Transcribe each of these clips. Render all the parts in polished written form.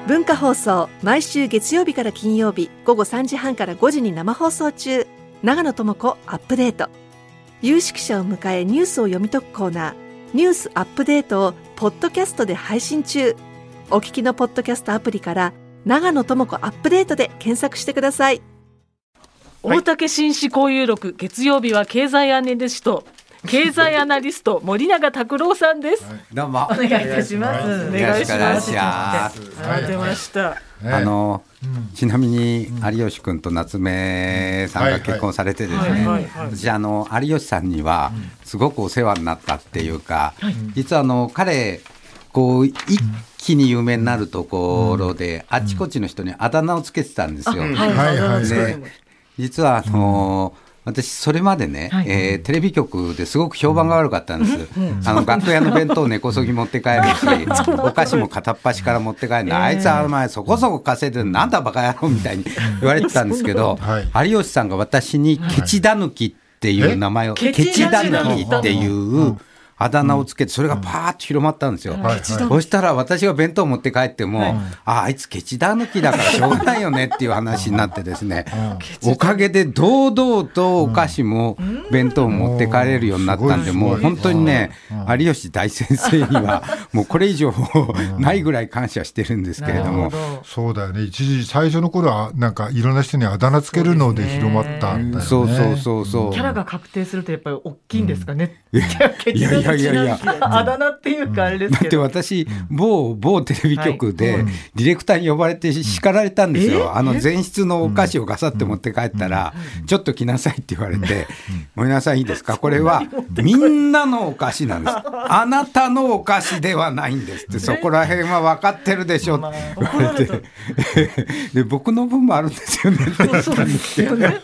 文化放送、毎週月曜日から金曜日午後3時半から5時に生放送中。長野智子アップデート。有識者を迎えニュースを読み解くコーナー、ニュースアップデートをポッドキャストで配信中。お聞きのポッドキャストアプリから長野智子アップデートで検索してください。 大竹紳士交友録、月曜日は経済アナリスト森永卓郎さんです。 どうもお願いいたします。お願いします。出ました。 ちなみに有吉君と夏目さんが結婚されてですね、私有吉さんにはすごくお世話になったっていうか、実は彼こう一気に有名になるところで、あちこちの人にあだ名をつけてたんですよ。で実は私それまでね、テレビ局ですごく評判が悪かったんです。楽屋の弁当根こそぎ持って帰るしお菓子も片っ端から持って帰るの、あいつはお前そこそこ稼いでるなんだバカ野郎みたいに言われてたんですけど、有吉さんが私にケチダヌキっていう名前を、ケチダヌキっていうあだ名をつけて、それがパーッと広まったんですよ。そしたら私が弁当を持って帰っても、あいつケチだ抜きだからしょうがないよねっていう話になってですね、おかげで堂々とお菓子も弁当を持って帰れるようになったんで、もう本当にね、有吉大先生にはもうこれ以上ないぐらい感謝してるんですけれども。 そうだよね、一時最初の頃はなんかいろんな人にあだ名つけるので広まったんだよね。 そうキャラが確定するとやっぱり大きいんですかね。 いやあだ名っていうかあれですけど、 だって私某テレビ局でディレクターに呼ばれて叱られたんですよ。前室のお菓子をガサって持って帰ったら、ちょっと来なさいって言われて、ごめんなさいいいですか、これはみんなのお菓子なんです、あなたのお菓子ではないんですって、そこら辺は分かってるでしょって言われて、で僕の分もあるんですよねって言ったんですよね。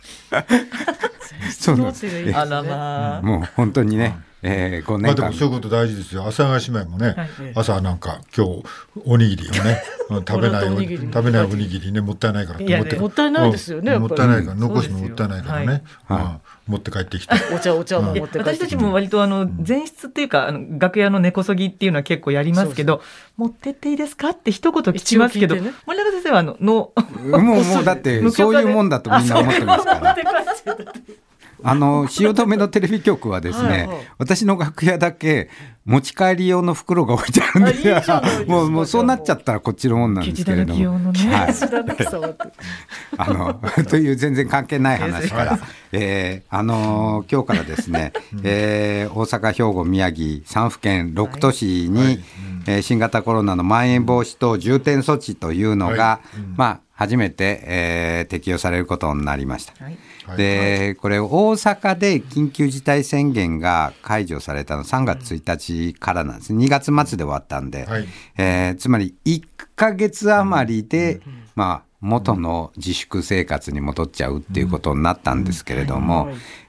そうなんです。もう本当にね、5年間。 でもそういうこと大事ですよ。阿佐ヶ谷姉妹もね、朝なんか今日おにぎりをね食べないおにぎりね、もったいないからってもったいないですよね。 もったいないから残すのもったいないからね、持って帰ってきてお茶も持って帰ってきて、私たちも割と前室っていうか楽屋の根こそぎっていうのは結構やりますけど、持ってっていいですかって一言聞きますけど、森永先生はもうだってそういうもんだとみんな思ってますから汐留のテレビ局はですね、私の楽屋だけ持ち帰り用の袋が置いてあるんですよ。もうそうなっちゃったらこっちのもんなんですけれども、という全然関係ない話から、今日からですね、大阪、兵庫、宮城3府県6都市に、新型コロナのまん延防止等重点措置というのが、初めて、適用されることになりました。でこれ大阪で緊急事態宣言が解除されたの3月1日からなんです。2月末で終わったんで、つまり1ヶ月余りで、元の自粛生活に戻っちゃうっていうことになったんですけれども、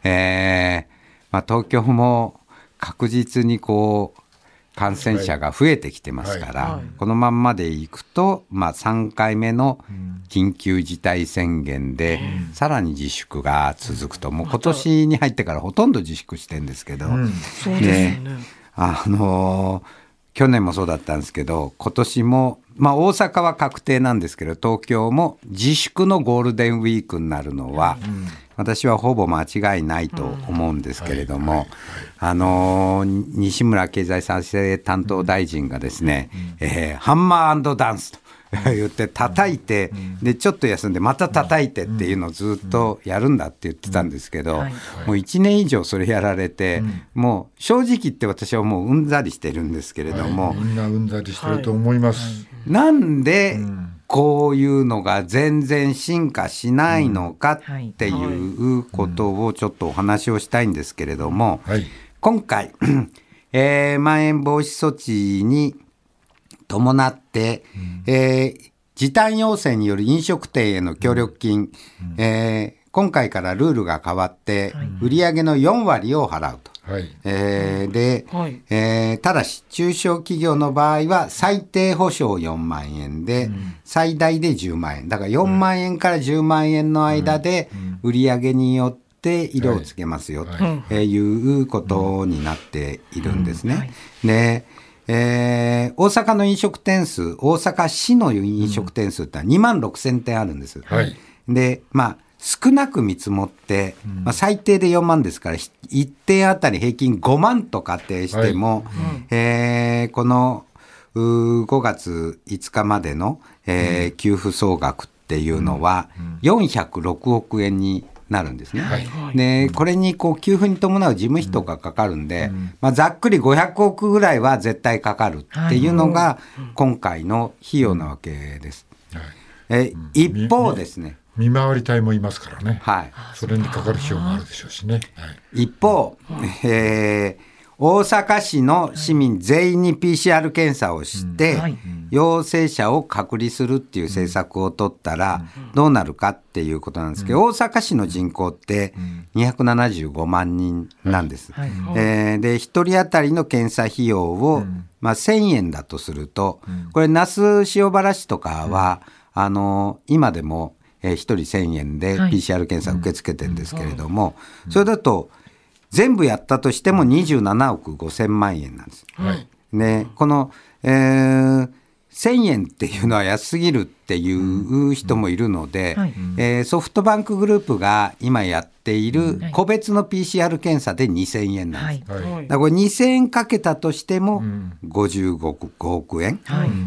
東京も確実に感染者が増えてきてますから、このまんまでいくと、3回目の緊急事態宣言で、さらに自粛が続くと、もう今年に入ってからほとんど自粛してるんですけど、去年もそうだったんですけど、今年も、大阪は確定なんですけど、東京も自粛のゴールデンウィークになるのは、私はほぼ間違いないと思うんですけれども、西村経済再生担当大臣がですね、ハンマー&ダンスと言って叩いて、でちょっと休んでまた叩いてっていうのをずっとやるんだって言ってたんですけど、もう1年以上それやられて、もう正直言って私はもううんざりしてるんですけれども、 みんなうんざりしてると思います。 なんでこういうのが全然進化しないのかっていうことをちょっとお話をしたいんですけれども、今回、まん延防止措置に伴って、時短要請による飲食店への協力金、今回からルールが変わって、売上の4割を払うと。ただし中小企業の場合は最低保証4万円で、最大で10万円だから4万円から10万円の間で売上によって色をつけますよということになっているんですね。で大阪の飲食店数、大阪市の飲食店数って2万6000店あるんです。で、少なく見積もって、最低で4万ですから、1店あたり平均5万と仮定しても、この5月5日までの、給付総額っていうのは406億円になるんですね。でこれに給付に伴う事務費とかかかるんで、ざっくり500億ぐらいは絶対かかるっていうのが今回の費用なわけです。一方ですね、 見回り隊もいますからね、それにかかる費用もあるでしょうしね。 一方、大阪市の市民全員に PCR 検査をして、陽性者を隔離するっていう政策を取ったらどうなるかっていうことなんですけど、大阪市の人口って275万人なんです。で1人当たりの検査費用を、1000円だとすると、これ那須塩原市とかは、今でも1人1000円で PCR 検査受け付けてるんですけれども、それだと全部やったとしても27億5000万円なんです。でこの、1000円っていうのは安すぎるっていう人もいるので、ソフトバンクグループが今やっている個別の PCR 検査で2000円なんです。だからこれ2000円かけたとしても55億円、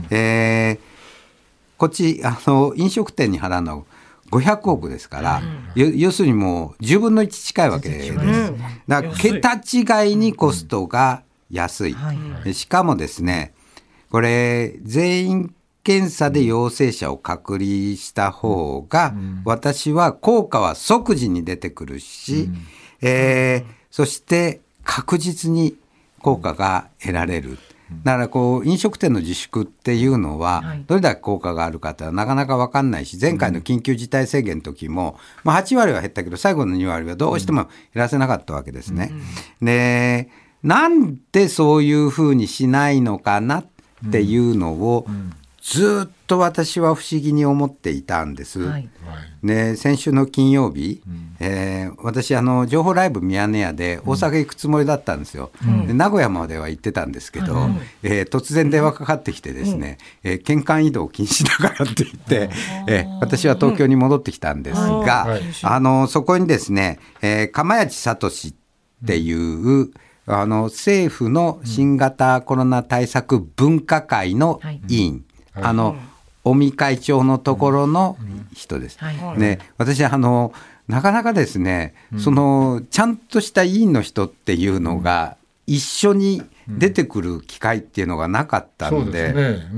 こっち飲食店に払うのは500億ですから、要するにもう10分の1近いわけです。だから桁違いにコストが安い。しかもですね、これ全員検査で陽性者を隔離した方が、私は効果は即時に出てくるし、そして確実に効果が得られる。だから飲食店の自粛っていうのはどれだけ効果があるかってなかなか分かんないし、前回の緊急事態宣言の時も、8割は減ったけど最後の2割はどうしても減らせなかったわけですね。でなんでそういうふうにしないのかなっていうのをずっと私は不思議に思っていたんです。で先週の金曜日、私情報ライブミヤネ屋で大阪行くつもりだったんですよ。で名古屋までは行ってたんですけど、突然電話かかってきてですね、県間移動禁止だからって言って、私は東京に戻ってきたんですが、そこにですね、釜谷聡っていう政府の新型コロナ対策分科会の委員、尾身会長のところの人です。私なかなかですね、ちゃんとした委員の人っていうのが一緒に出てくる機会っていうのがなかったので、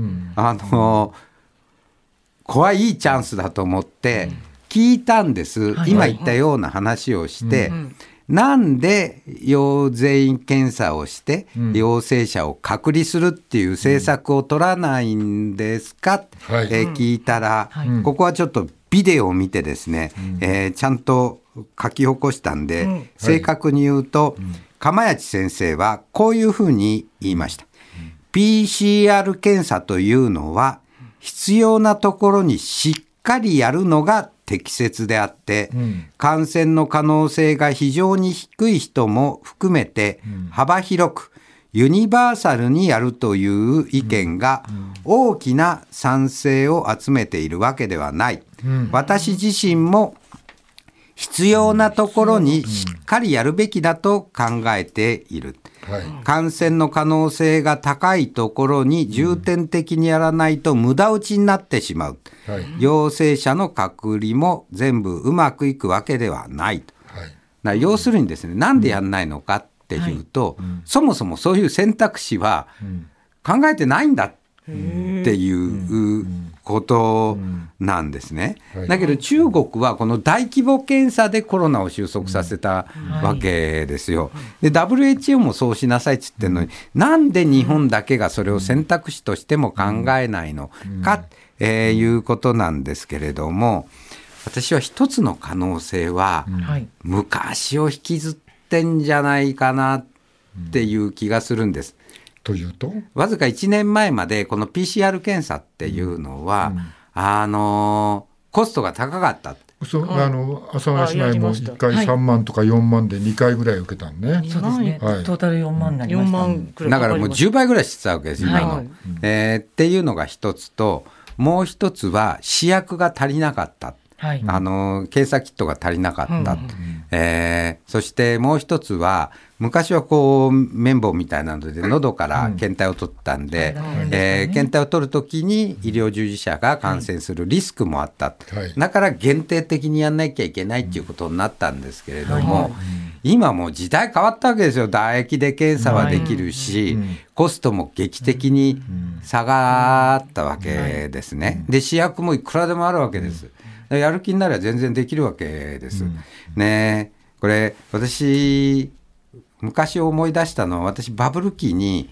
これいいチャンスだと思って聞いたんです。今言ったような話をして、なんで全員検査をして陽性者を隔離するっていう政策を取らないんですかって聞いたら、ここはちょっとビデオを見てですね、ちゃんと書き起こしたんで、正確に言うと、釜谷先生はこういうふうに言いました。PCR 検査というのは必要なところにしっかりやるのが適切であって、感染の可能性が非常に低い人も含めて幅広くユニバーサルにやるという意見が大きな賛成を集めているわけではない。私自身も必要なところにしっかりやるべきだと考えている。感染の可能性が高いところに重点的にやらないと無駄打ちになってしまう。陽性者の隔離も全部うまくいくわけではない。要するにですね、なんでやんないのかっていうと、そもそもそういう選択肢は考えてないんだっていうことなんですね。だけど中国はこの大規模検査でコロナを収束させたわけですよ。で WHO もそうしなさいって言ってるのに、なんで日本だけがそれを選択肢としても考えないのか、いうことなんですけれども、私は一つの可能性は、昔を引きずってんじゃないかなっていう気がするんです。 というと、 わずか1年前までこの PCR 検査っていうのは、コストが高かった。 阿佐ヶ谷姉妹も1回3万とか4万で2回ぐらい受けたのね。 そうですね、はい、トータル4万になりました、ね、 だからもう10倍ぐらいしてたわけです今の、はいっていうのが一つと、もう一つは試薬が足りなかった、はい、検査キットが足りなかった、そしてもう一つは昔はこう綿棒みたいなので喉から検体を取ったんで、検体を取るときに医療従事者が感染するリスクもあった、だから限定的にやんなきゃいけないっていうことになったんですけれども、今もう時代変わったわけですよ。唾液で検査はできるし、コストも劇的に下がったわけですね。で試薬もいくらでもあるわけです。やる気になれば全然できるわけです、ね。これ私昔思い出したのは、私バブル期に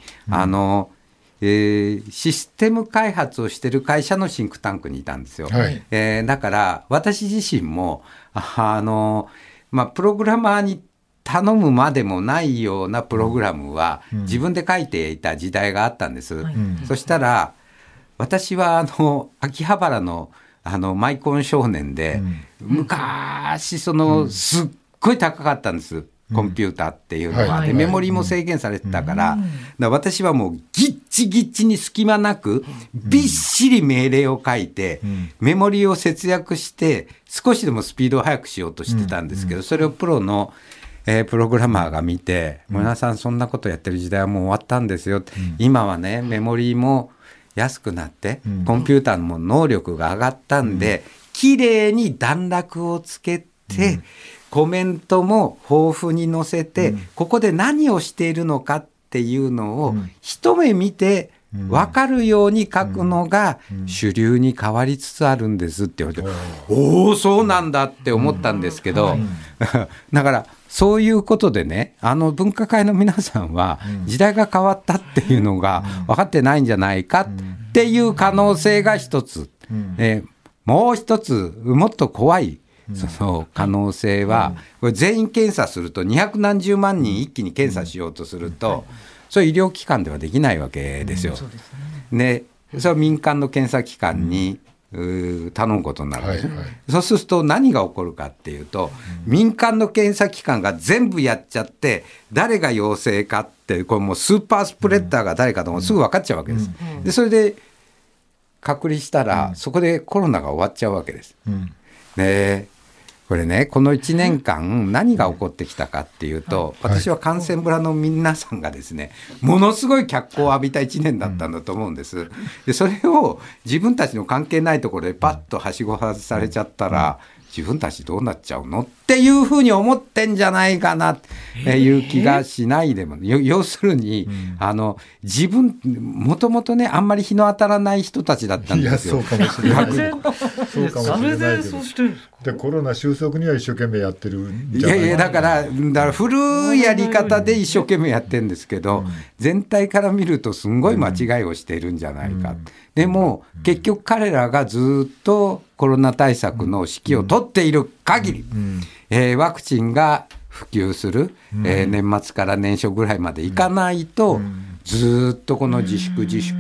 システム開発をしている会社のシンクタンクにいたんですよ、はい。だから私自身もプログラマーに頼むまでもないようなプログラムは自分で書いていた時代があったんです、そしたら私は秋葉原のマイコン少年で、昔すっごい高かったんです、コンピューターっていうのは、でメモリーも制限されてたから、私はもうギッチギッチに隙間なくびっしり命令を書いて、メモリーを節約して少しでもスピードを速くしようとしてたんですけど、それをプロのプログラマーが見て、皆さんそんなことやってる時代はもう終わったんですよ、今はねメモリーも安くなってコンピューターの能力が上がったんで、きれいに段落をつけて、コメントも豊富に載せて、ここで何をしているのかっていうのを一目見て分かるように書くのが主流に変わりつつあるんですって言われて、おおそうなんだって思ったんですけど、だからそういうことでね、分科会の皆さんは時代が変わったっていうのが分かってないんじゃないかっていう可能性が一つ、もう一つもっと怖いその可能性は、これ全員検査すると200何十万人一気に検査しようとすると、それ医療機関ではできないわけですよ。ね、それは民間の検査機関に頼むことになるんです、そうすると何が起こるかっていうと、民間の検査機関が全部やっちゃって誰が陽性かってこれもうスーパースプレッダーが誰かともすぐ分かっちゃうわけです、でそれで隔離したら、そこでコロナが終わっちゃうわけです、これね、この1年間何が起こってきたかっていうと、私は感染村の皆さんがですね、ものすごい脚光を浴びた1年だったんだと思うんです。でそれを自分たちの関係ないところでパッとはしご外されちゃったら、自分たちどうなっちゃうのっていうふうに思ってんじゃないかなっていう気がしないでも、要するに、自分もともとねあんまり日の当たらない人たちだったんですよ。 いやそうかもしれないそうかもしれないけど、でコロナ収束には一生懸命やってるんじゃないか。 いやだから古いやり方で一生懸命やってるんですけど、全体から見るとすんごい間違いをしているんじゃないか、でも結局彼らがずっとコロナ対策の指揮を取っている限り、ワクチンが普及する、年末から年初ぐらいまでいかないと、ずっとこの自粛、ち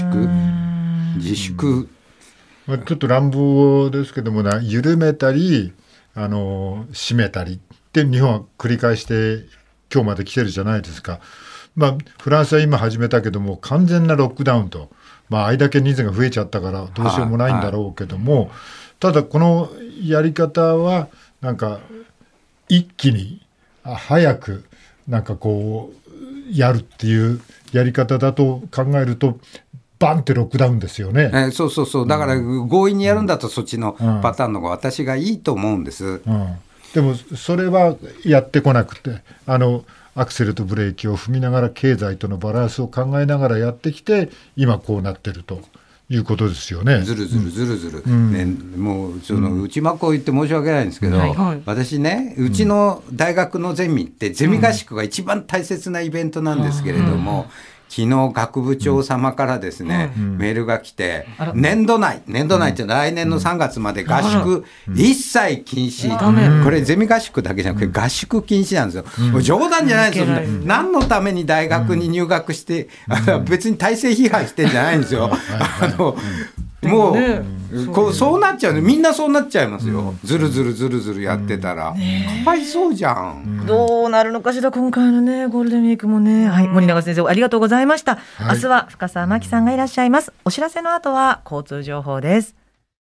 ょっと乱暴ですけども緩めたり締めたりって日本は繰り返して今日まで来てるじゃないですか。フランスは今始めたけども完全なロックダウンと、あれだけ人数が増えちゃったからどうしようもないんだろうけども、ただこのやり方はなんか一気に早くなんかこうやるっていうやり方だと考えるとバンってロックダウンですよね。 そうだから強引にやるんだとそっちのパターンの方が私がいいと思うんです、 でもそれはやってこなくてアクセルとブレーキを踏みながら経済とのバランスを考えながらやってきて今こうなってるということですよね。 ずる、もう内幕を言って申し訳ないんですけど、私ねうちの大学のゼミってゼミ合宿が一番大切なイベントなんですけれども、昨日学部長様からですね、メールが来て、年度内って来年の3月まで合宿一切禁止、これゼミ合宿だけじゃなくて合宿禁止なんですよ、冗談じゃないですよ、何のために大学に入学して、別に体制批判してんじゃないんですよ、 もうそうなっちゃうね。みんなそうなっちゃいますよ。ずるずるやってたら、かわいそうじゃん。 どうなるのかしら今回のねゴールデンウィークもね。はい、森永先生ありがとうございました。明日は深澤真紀さんがいらっしゃいます。お知らせの後は交通情報です。